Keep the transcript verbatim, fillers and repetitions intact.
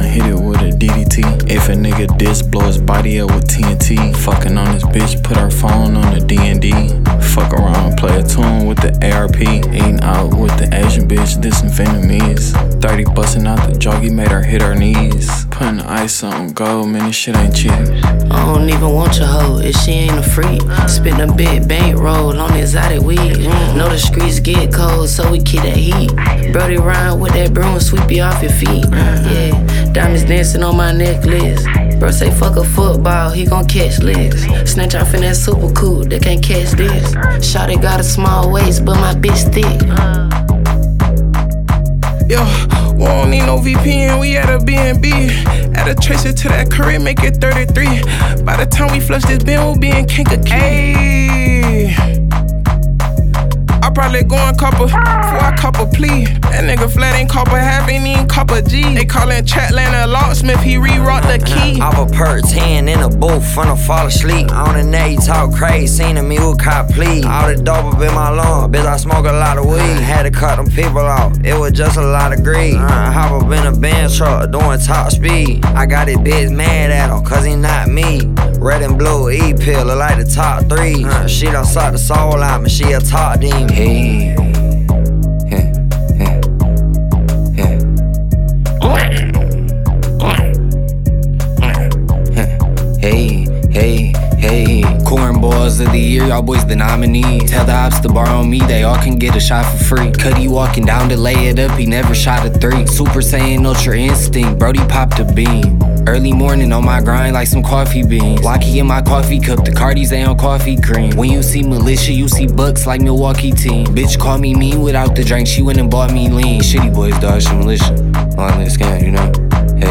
hit it with a D D T. If a nigga diss, blow his body up with T N T. Fucking on this bitch, put her phone on the D and D. Fuck around, play a tune with the A R P. Eating out with the Asian bitch, this some Vietnamese. thirty busting out the joggy, made her hit her knees. Putting ice on gold, man, this shit ain't cheap. I don't even want your hoe if she ain't a freak. Spin a big bankroll on exotic weed. Mm. Know the streets get cold, so we keep that heat. Brody rhyme with that broom, sweep you off your feet. Mm. Yeah, diamonds dancing on my necklace. Bro say fuck a football, he gon' catch legs. Snatch off in that super cool, they can't catch this. Shawty got a small waist, but my bitch thick. Yo, we don't need no V P N, we at a B and B. Add a tracer to that curry, make it thirty-three. By the time we flush this bin, we'll be in Kankakee. I probably go and cop a, before I cop a plea. That nigga flat ain't cop a half, ain't even cop a G. They callin' Chatlanta a locksmith, he rewrote the key. Off a perk ten in a booth, finna fall asleep. On the net, you talk crazy, seen a mule cop plea. All the dope up in my lung, bitch, I smoke a lot of weed. Had to cut them people off, it was just a lot of greed. Uh, hop up in a Benz truck, doing top speed. I got this bitch mad at him, cause he not me. Red and blue E-pill, look like the top three. Uh, she done sucked the soul out me, she a top demon. Hey, hey, hey, hey. Hey, hey, hey. Cornballs of the year, y'all boys the nominees. Tell the ops to borrow me, they all can get a shot for free. Cuddy walking down to lay it up, he never shot a three. Super Saiyan Ultra Instinct, Brody popped a bean. Early morning on my grind like some coffee beans. Locky in my coffee cup, the Cardi's they on coffee cream. When you see militia, you see bucks like Milwaukee team. Bitch call me mean without the drink, she went and bought me lean. Shitty boys dodge the militia, on this game, you know. Hey.